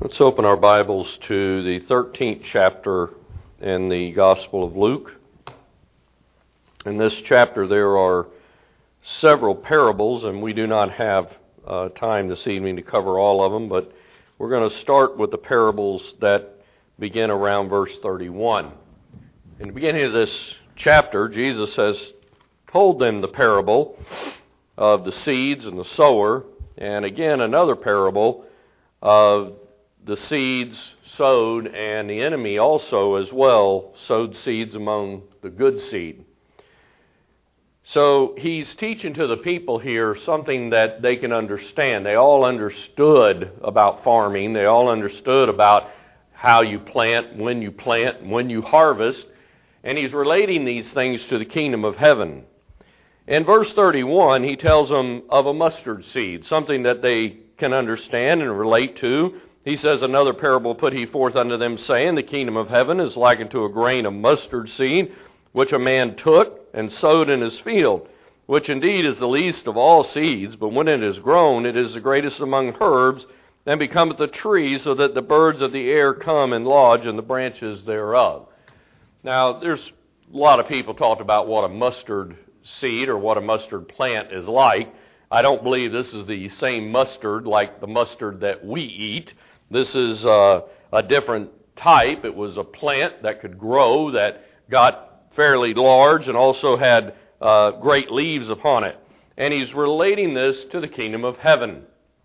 Let's open our Bibles to the 13th chapter in the Gospel of Luke. In this chapter there are several parables, and we do not have time this evening to cover all of them, but we're going to start with the parables that begin around verse 31. In the beginning of this chapter, Jesus has told them the parable of the seeds and the sower, and again another parable of the seeds sowed, and the enemy also as well sowed seeds among the good seed. So he's teaching to the people here something that they can understand. They all understood about farming. They all understood about how you plant, when you harvest. And he's relating these things to the kingdom of heaven. In verse 31, he tells them of a mustard seed, something that they can understand and relate to. He says, "Another parable put he forth unto them, saying, The kingdom of heaven is likened to a grain of mustard seed, which a man took and sowed in his field, which indeed is the least of all seeds, but when it is grown, it is the greatest among herbs, and becometh a tree, so that the birds of the air come and lodge in the branches thereof." Now, there's a lot of people talked about what a mustard seed or what a mustard plant is like. I don't believe this is the same mustard like the mustard that we eat. This is a different type. It was a plant that could grow, that got fairly large and also had great leaves upon it. And he's relating this to the kingdom of heaven.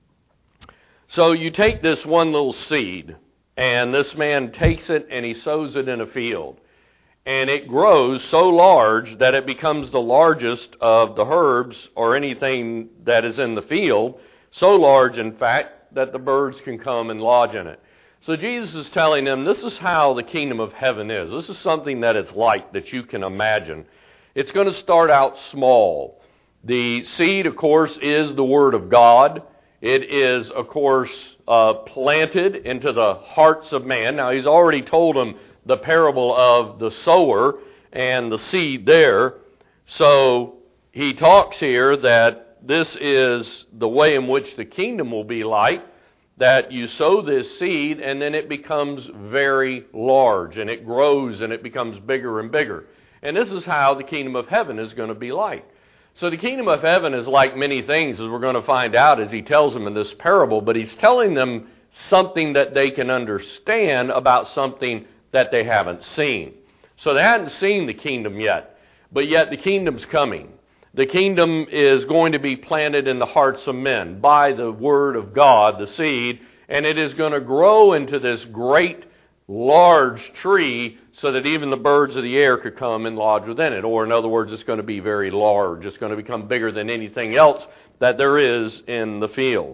So you take this one little seed, and this man takes it and he sows it in a field. And it grows so large that it becomes the largest of the herbs or anything that is in the field. So large, in fact, that the birds can come and lodge in it. So Jesus is telling them this is how the kingdom of heaven is. This is something that it's like that you can imagine. It's going to start out small. The seed, of course, is the Word of God. It is, of course, planted into the hearts of man. Now, he's already told them the parable of the sower and the seed there. So he talks here that this is the way in which the kingdom will be like, that you sow this seed and then it becomes very large and it grows and it becomes bigger and bigger. And this is how the kingdom of heaven is going to be like. So the kingdom of heaven is like many things, as we're going to find out as he tells them in this parable, but he's telling them something that they can understand about something that they haven't seen. So they hadn't seen the kingdom yet, but yet the kingdom's coming. The kingdom is going to be planted in the hearts of men by the Word of God, the seed, and it is going to grow into this great, large tree so that even the birds of the air could come and lodge within it. Or in other words, it's going to be very large. It's going to become bigger than anything else that there is in the field.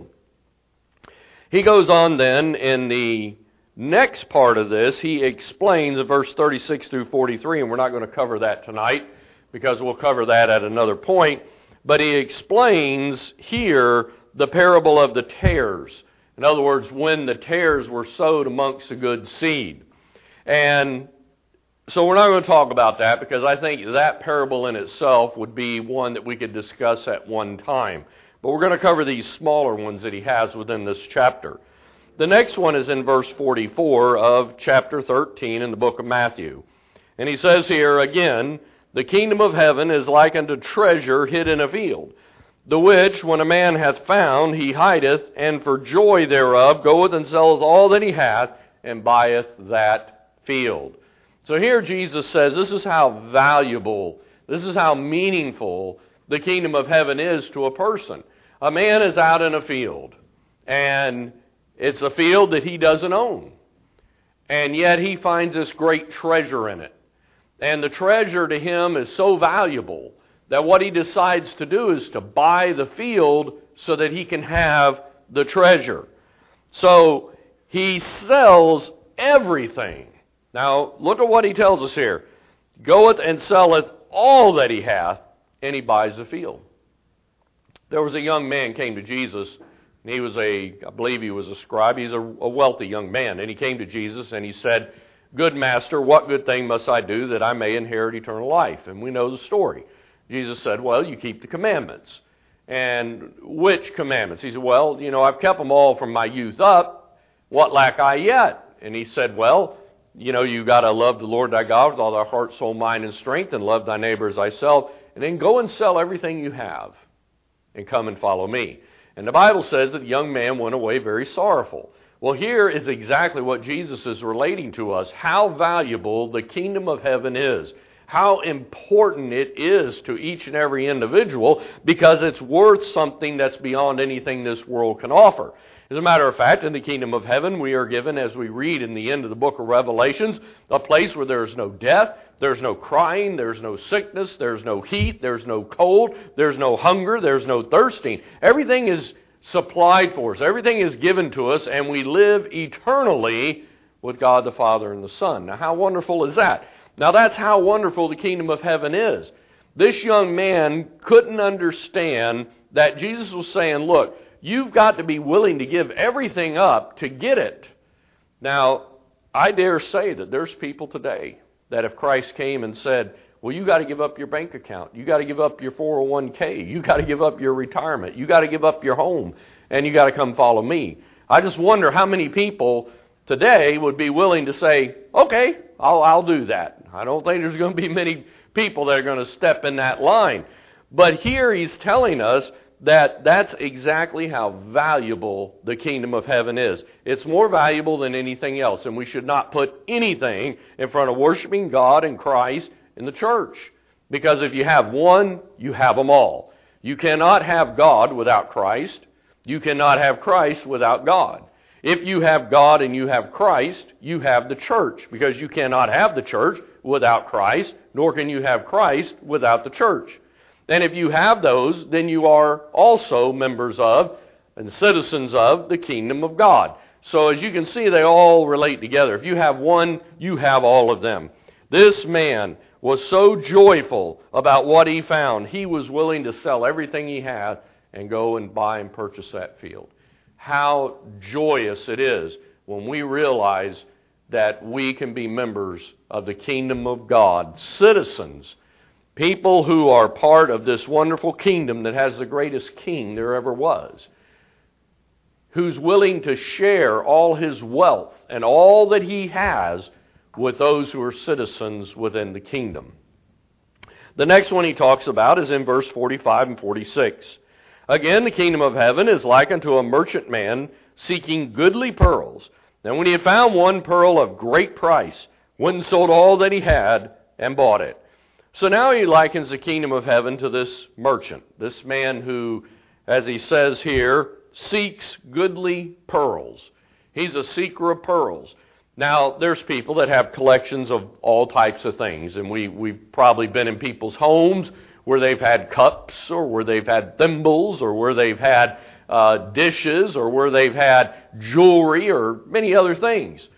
He goes on then in the next part of this. He explains in verse 36 through 43, and we're not going to cover that tonight, because we'll cover that at another point. But he explains here the parable of the tares. In other words, when the tares were sowed amongst the good seed. And so we're not going to talk about that, because I think that parable in itself would be one that we could discuss at one time. But we're going to cover these smaller ones that he has within this chapter. The next one is in verse 44 of chapter 13 in the book of Matthew. And he says here again, "The kingdom of heaven is like unto treasure hid in a field, the which when a man hath found, he hideth, and for joy thereof goeth and sells all that he hath, and buyeth that field." So here Jesus says this is how valuable, this is how meaningful the kingdom of heaven is to a person. A man is out in a field, and it's a field that he doesn't own, and yet he finds this great treasure in it. And the treasure to him is so valuable that what he decides to do is to buy the field so that he can have the treasure. So he sells everything. Now look at what he tells us here. "Goeth and selleth all that he hath, and he buys the field." There was a young man came to Jesus, and he was I believe he was a scribe. He's a wealthy young man. And he came to Jesus and he said, "Good master, what good thing must I do that I may inherit eternal life?" And we know the story. Jesus said, "Well, you keep the commandments." And which commandments? He said, "Well, I've kept them all from my youth up, What lack I yet? And he said, well, you got to love the Lord thy God with all thy heart, soul, mind, and strength, and love thy neighbor as thyself, and then go and sell everything you have and come and follow me. And the Bible says that the young man went away very sorrowful. Well, here is exactly what Jesus is relating to us, how valuable the kingdom of heaven is, how important it is to each and every individual, because it's worth something that's beyond anything this world can offer. As a matter of fact, in the kingdom of heaven, we are given, as we read in the end of the book of Revelations, a place where there is no death, there's no crying, there's no sickness, there's no heat, there's no cold, there's no hunger, there's no thirsting. Everything is supplied for us. Everything is given to us, and we live eternally with God the Father and the Son. Now, how wonderful is that? Now, that's how wonderful the kingdom of heaven is. This young man couldn't understand that Jesus was saying, look, you've got to be willing to give everything up to get it. Now, I dare say that there's people today that if Christ came and said, well, you got to give up your bank account, you got to give up your 401k, you got to give up your retirement, you got to give up your home, and you got to come follow me. I just wonder how many people today would be willing to say, okay, I'll do that. I don't think there's going to be many people that are going to step in that line. But here he's telling us that that's exactly how valuable the kingdom of heaven is. It's more valuable than anything else, and we should not put anything in front of worshiping God and Christ in the church. Because if you have one, you have them all. You cannot have God without Christ. You cannot have Christ without God. If you have God and you have Christ, you have the church, because you cannot have the church without Christ, nor can you have Christ without the church. And if you have those, then you are also members of and citizens of the kingdom of God. So as you can see, they all relate together. If you have one, you have all of them. This man was so joyful about what he found, he was willing to sell everything he had and go and buy and purchase that field. How joyous it is when we realize that we can be members of the kingdom of God, citizens, people who are part of this wonderful kingdom that has the greatest king there ever was, who's willing to share all his wealth and all that he has with those who are citizens within the kingdom. The next one he talks about is in verse 45 and 46. Again, the kingdom of heaven is like unto a merchant man seeking goodly pearls. And when he had found one pearl of great price, went and sold all that he had and bought it. So now he likens the kingdom of heaven to this merchant, this man who, as he says here, seeks goodly pearls. He's a seeker of pearls. Now, there's people that have collections of all types of things, and we've probably been in people's homes where they've had cups, or where they've had thimbles, or where they've had dishes, or where they've had jewelry, or many other things.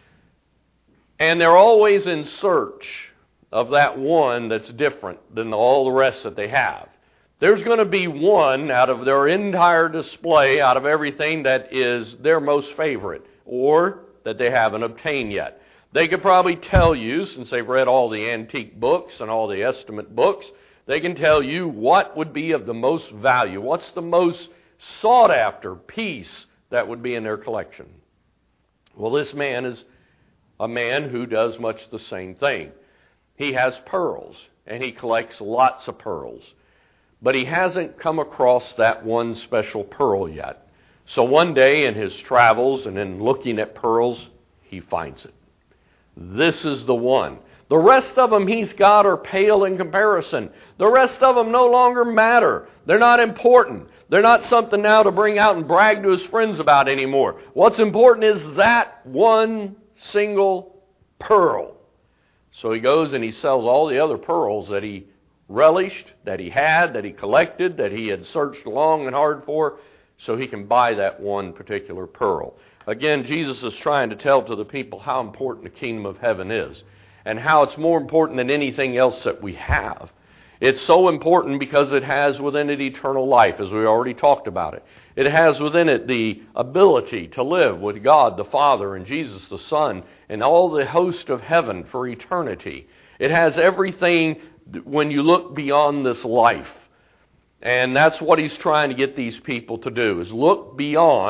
And they're always in search of that one that's different than all the rest that they have. There's going to be one out of their entire display, out of everything, that is their most favorite, or that they haven't obtained yet. They could probably tell you, since they've read all the antique books and all the estimate books, they can tell you what would be of the most value, what's the most sought after piece that would be in their collection. Well, this man is a man who does much the same thing. He has pearls, and he collects lots of pearls. But he hasn't come across that one special pearl yet. So one day in his travels and in looking at pearls, he finds it. This is the one. The rest of them he's got are pale in comparison. The rest of them no longer matter. They're not important. They're not something now to bring out and brag to his friends about anymore. What's important is that one single pearl. So he goes and he sells all the other pearls that he relished, that he had, that he collected, that he had searched long and hard for, so he can buy that one particular pearl. Again, Jesus is trying to tell to the people how important the kingdom of heaven is, and how it's more important than anything else that we have. It's so important because it has within it eternal life, as we already talked about it. It has within it the ability to live with God the Father and Jesus the Son and all the host of heaven for eternity. It has everything when you look beyond this life. And that's what he's trying to get these people to do, is look beyond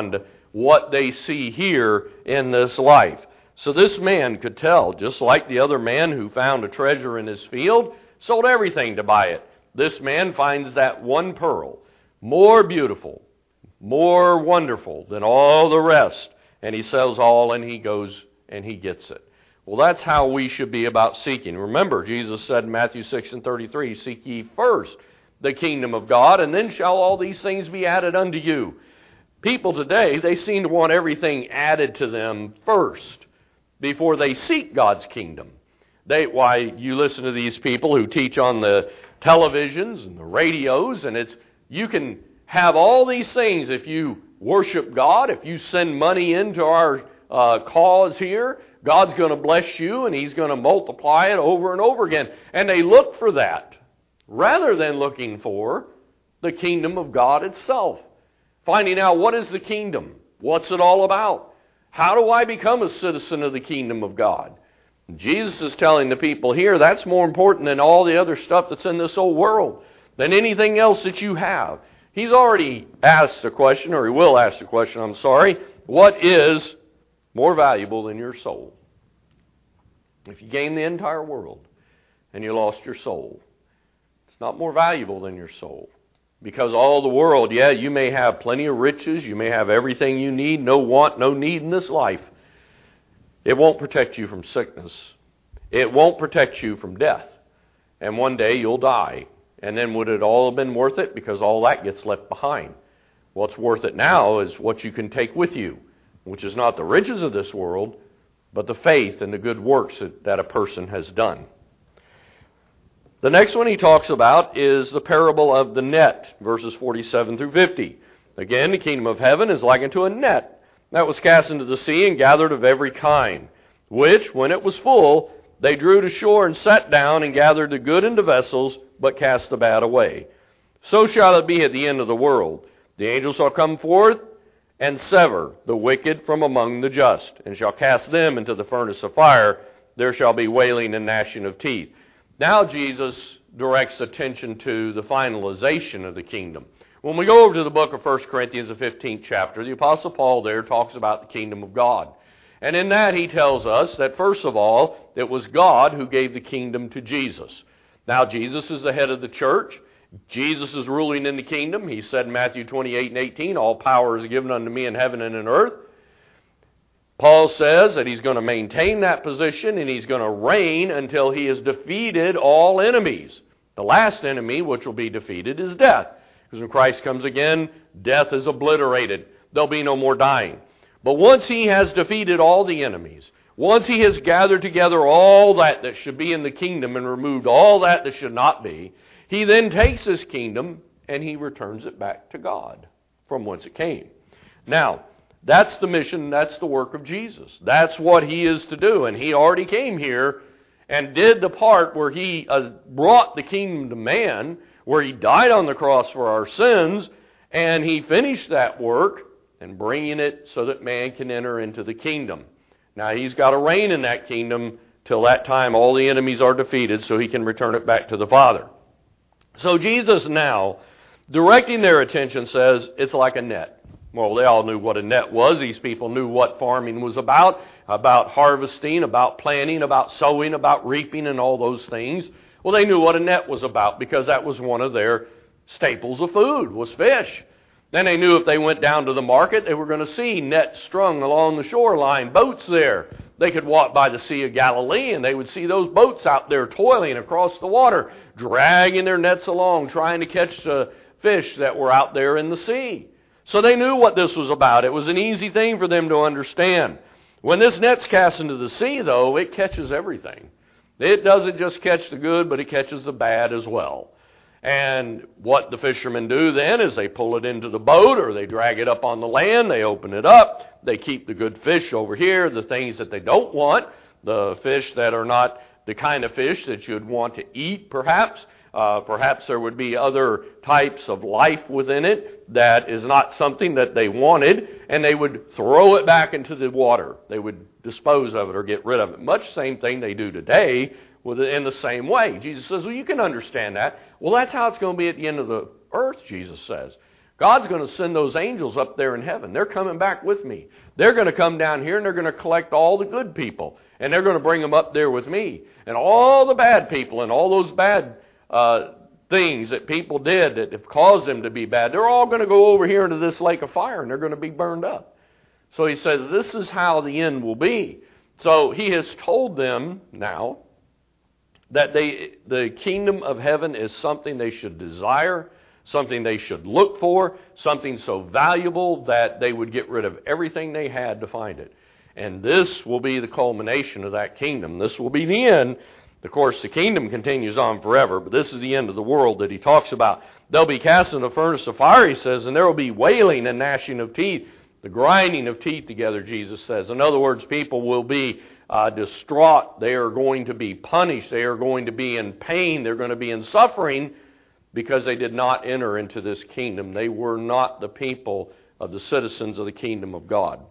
what they see here in this life. So this man could tell, just like the other man who found a treasure in his field, sold everything to buy it. This man finds that one pearl, more beautiful, more wonderful than all the rest, and he sells all and he goes and he gets it. Well, that's how we should be about seeking. Remember, Jesus said in Matthew 6:33, "Seek ye first the kingdom of God, and then shall all these things be added unto you." People today, they seem to want everything added to them first before they seek God's kingdom. Why you listen to these people who teach on the televisions and the radios, and you can have all these things if you worship God, if you send money into our cause here, God's going to bless you and He's going to multiply it over and over again. And they look for that rather than looking for the kingdom of God itself. Finding out, what is the kingdom? What's it all about? How do I become a citizen of the kingdom of God? Jesus is telling the people here, that's more important than all the other stuff that's in this old world, than anything else that you have. He's already asked the question, or he will ask the question, what is more valuable than your soul? If you gain the entire world and you lost your soul, it's not more valuable than your soul. Because all the world, you may have plenty of riches, you may have everything you need, no want, no need in this life. It won't protect you from sickness. It won't protect you from death. And one day you'll die. And then would it all have been worth it? Because all that gets left behind. What's worth it now is what you can take with you, which is not the riches of this world, but the faith and the good works that a person has done. The next one he talks about is the parable of the net, verses 47 through 50. Again, the kingdom of heaven is likened to a net that was cast into the sea and gathered of every kind, which, when it was full, they drew to shore and sat down and gathered the good into vessels, but cast the bad away. So shall it be at the end of the world. The angels shall come forth and sever the wicked from among the just, and shall cast them into the furnace of fire. There shall be wailing and gnashing of teeth. Now Jesus directs attention to the finalization of the kingdom. When we go over to the book of 1 Corinthians, the 15th chapter, the Apostle Paul there talks about the kingdom of God. And in that he tells us that first of all, it was God who gave the kingdom to Jesus. Now Jesus is the head of the church. Jesus is ruling in the kingdom. He said in Matthew 28:18, "All power is given unto me in heaven and in earth." Paul says that he's going to maintain that position and he's going to reign until he has defeated all enemies. The last enemy which will be defeated is death. Because when Christ comes again, death is obliterated. There'll be no more dying. But once he has defeated all the enemies, once he has gathered together all that should be in the kingdom and removed all that should not be, he then takes his kingdom and he returns it back to God from whence it came. Now, that's the mission, that's the work of Jesus. That's what he is to do. And he already came here and did the part where he brought the kingdom to man, where he died on the cross for our sins, and he finished that work and bringing it so that man can enter into the kingdom. Now he's got to reign in that kingdom till that time all the enemies are defeated so he can return it back to the Father. So Jesus now, directing their attention, says it's like a net. Well, they all knew what a net was. These people knew what farming was about harvesting, about planting, about sowing, about reaping, and all those things. Well, they knew what a net was about because that was one of their staples of food, was fish. Then they knew if they went down to the market, they were going to see nets strung along the shoreline, boats there. They could walk by the Sea of Galilee and they would see those boats out there toiling across the water, dragging their nets along, trying to catch the fish that were out there in the sea. So they knew what this was about. It was an easy thing for them to understand. When this net's cast into the sea, though, it catches everything. It doesn't just catch the good, but it catches the bad as well. And what the fishermen do then is they pull it into the boat or they drag it up on the land, they open it up, they keep the good fish over here, the things that they don't want, the fish that are not the kind of fish that you'd want to eat perhaps. Perhaps there would be other types of life within it that is not something that they wanted, and they would throw it back into the water. They would dispose of it or get rid of it. Much the same thing they do today in the same way. Jesus says, well, you can understand that. Well, that's how it's going to be at the end of the earth, Jesus says. God's going to send those angels up there in heaven. They're coming back with me. They're going to come down here and they're going to collect all the good people. And they're going to bring them up there with me. And all the bad people and all those bad things that people did that have caused them to be bad, they're all going to go over here into this lake of fire and they're going to be burned up. So he says this is how the end will be. So he has told them now that the kingdom of heaven is something they should desire, something they should look for, something so valuable that they would get rid of everything they had to find it. And this will be the culmination of that kingdom. This will be the end. Of course, the kingdom continues on forever, but this is the end of the world that he talks about. They'll be cast in the furnace of fire, he says, and there will be wailing and gnashing of teeth, the grinding of teeth together, Jesus says. In other words, people will be distraught. They are going to be punished. They are going to be in pain. They're going to be in suffering because they did not enter into this kingdom. They were not the people of the citizens of the kingdom of God.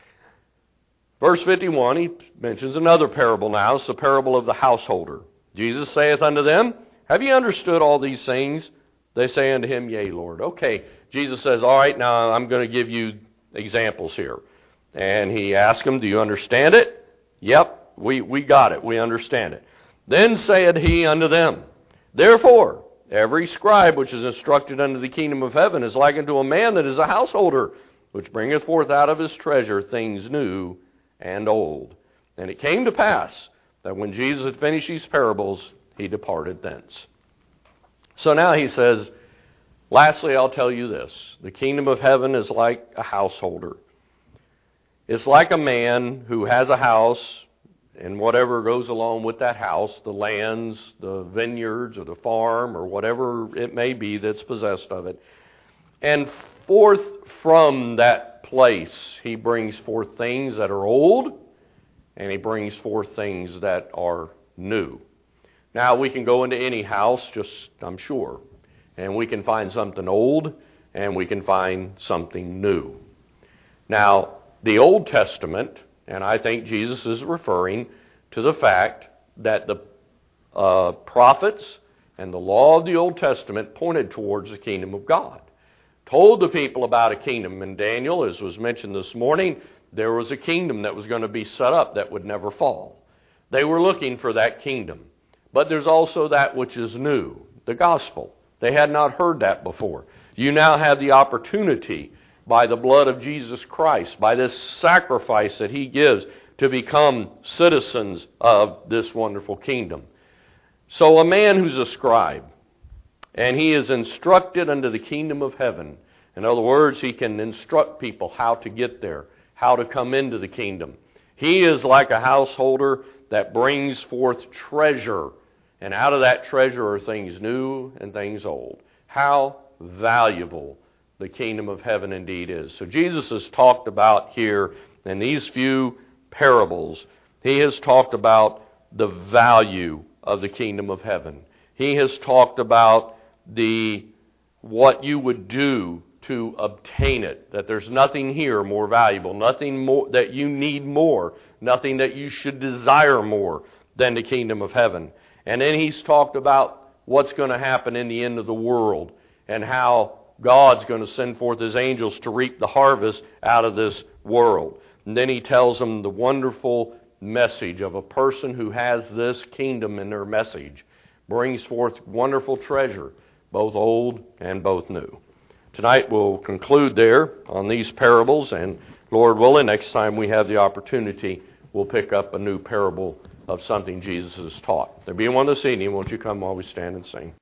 Verse 51, he mentions another parable now. It's the parable of the householder. Jesus saith unto them, have ye understood all these things? They say unto him, yea, Lord. Okay, Jesus says, all right, now I'm going to give you examples here. And he asked them, do you understand it? Yep, we got it. We understand it. Then said he unto them, therefore, every scribe which is instructed unto the kingdom of heaven is likened to a man that is a householder, which bringeth forth out of his treasure things new and old. And it came to pass that when Jesus had finished these parables, he departed thence. So now he says, lastly, I'll tell you this. The kingdom of heaven is like a householder. It's like a man who has a house and whatever goes along with that house, the lands, the vineyards, or the farm, or whatever it may be that's possessed of it. And forth from that place, he brings forth things that are old, and he brings forth things that are new. Now, we can go into any house, I'm sure, and we can find something old, and we can find something new. Now, the Old Testament, and I think Jesus is referring to the fact that the prophets and the law of the Old Testament pointed towards the kingdom of God. Told the people about a kingdom. In Daniel, as was mentioned this morning, there was a kingdom that was going to be set up that would never fall. They were looking for that kingdom. But there's also that which is new, the gospel. They had not heard that before. You now have the opportunity by the blood of Jesus Christ, by this sacrifice that he gives, to become citizens of this wonderful kingdom. So a man who's a scribe, and he is instructed unto the kingdom of heaven. In other words, he can instruct people how to get there, how to come into the kingdom. He is like a householder that brings forth treasure, and out of that treasure are things new and things old. How valuable the kingdom of heaven indeed is. So Jesus has talked about here in these few parables, he has talked about the value of the kingdom of heaven. He has talked about what you would do to obtain it, that there's nothing here more valuable, nothing more that you need more, nothing that you should desire more than the kingdom of heaven. And then he's talked about what's going to happen in the end of the world and how God's going to send forth his angels to reap the harvest out of this world. And then he tells them the wonderful message of a person who has this kingdom in their message, brings forth wonderful treasure, both old and both new. Tonight we'll conclude there on these parables, and Lord willing, next time we have the opportunity, we'll pick up a new parable of something Jesus has taught. There be one this evening. Won't you come while we stand and sing?